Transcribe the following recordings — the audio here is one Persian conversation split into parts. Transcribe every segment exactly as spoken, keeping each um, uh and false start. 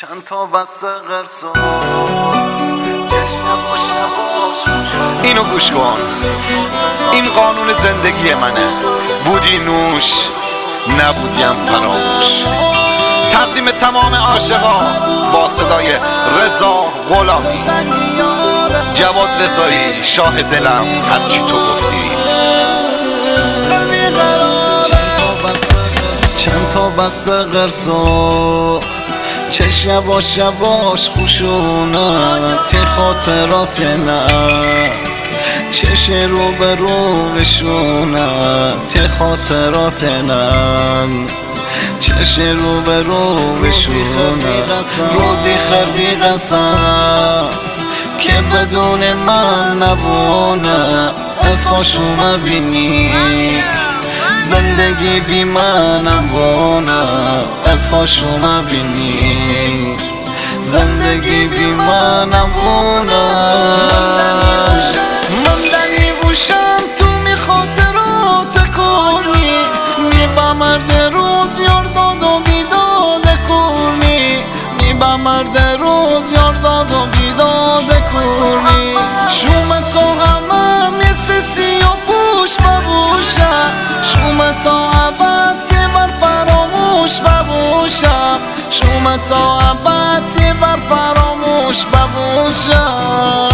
چند تا بسته قرصا اینو گوش کن، این قانون زندگی منه. بودی نوش نبودیم فراموش. تقدیم تمام عاشقان با صدای رضا غلامی. جواد رضایی شاه دلم هرچی تو گفتی. چند تا بسته قرصا چش یواش یواش خوشونت خاطرات نه، چش رو به رو بشونت خاطرات نه، چش رو به رو بشونت. روزی خردی قسم که بدون من نبونه، احساشو مبینی زندگی بی من نبونه، احساشو مبینی زندگی بی من نبونه. مندنی بوشم تو می خاطرات کنی، می با مرد روز یار داد و بیداد کنی، می با مرد روز یار داد و بیداد کنی. شوم تو همه مثل سیاه پوش ببوشم، شوم تا عبد بر فراموش ببوشم، شوم تا عبد بر فراموش ببوشم.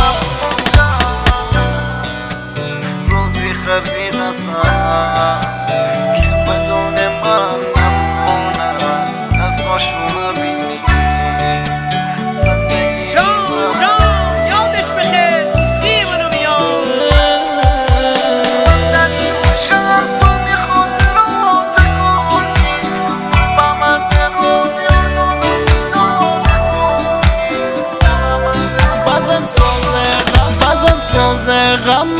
روزی خردی قسم که بدون من نمونه، احساشو مبینی زندگی جان جان یادش بخیر سی منو میاد. مندنی بوشم تو می خاطرات کنی، با مرد روز یادم بزن سازه غم، بزن سازه غم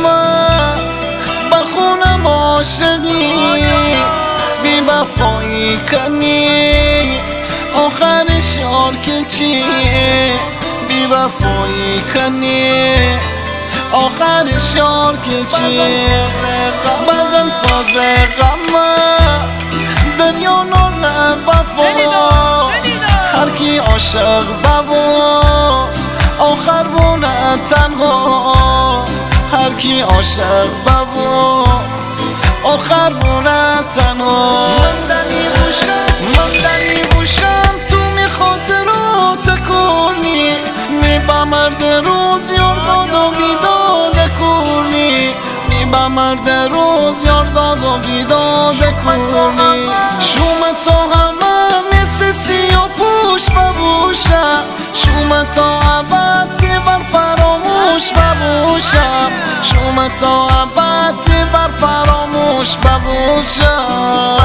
بخونم عاشقی بی وفایی کنی. آخرش یار که چیه بی وفایی کنی، آخرش یار که چیه. بزن سازه غم دنیا نانه وفا، هر کی عاشق بابا آخر بونه تنها، هر کی عاشق بابا آخر بونه تنها. مندنی بوشم مندنی بوشم تو می خاطرات کنی، می با مرد روز یار داد و بیداد کنی، می با مرد روز یار داد و بیداد کنی. شوم تو همه مثل سیاه پوش ببوشم، شوم تا عبد بر فراموش ببوشم، شوم تا عبد بر فراموش ببوشم.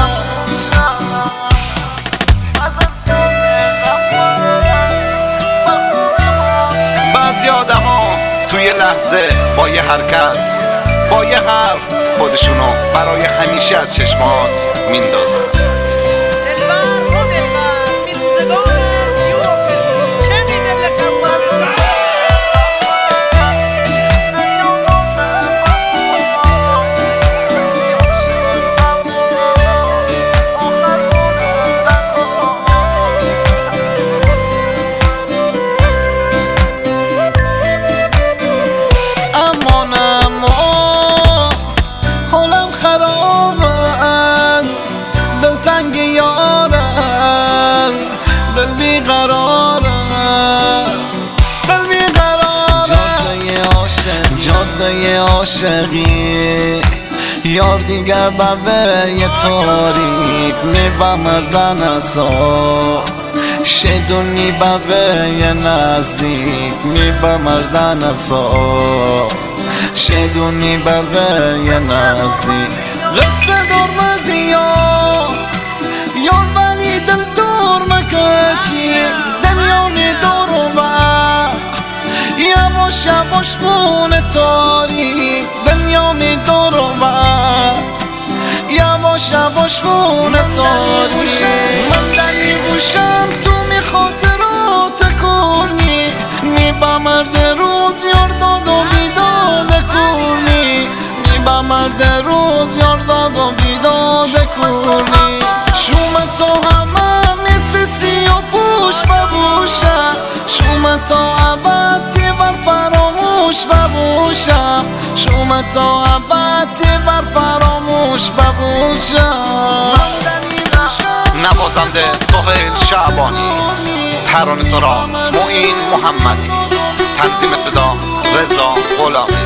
بعضی آدم ها توی لحظه با یه حرکت با یه حرف خودشونو برای همیشه از چشمات میندازن. جاده عاشقی یار دیگر ببه یه تاریک می با مردن اصا، شدونی ببه یه نزدیک می با مردن اصا، شدونی ببه یه نزدیک. قصه دور مزیا یار بنی دل دور مکچی، دنیا می دور و بر یواش یواش بونه تاریک، دنیا می دور و بر یواش یواش بونه تاریک. مندنی بوشم تو می خاطرات کنی، می با مرد روز یار داد و بیداد کنی، می با مرد روز یار داد و بیداد کنی. شوم تو همه مثل سیاه پوش ببوش شومه تا ابد بر فراموش ببوشم، شومه تا ابد بر فراموش ببوشم. نوازنده سهیل شعبانی، ترانه‌سرا معین محمدی، تنظیم صدا رضا غلامی.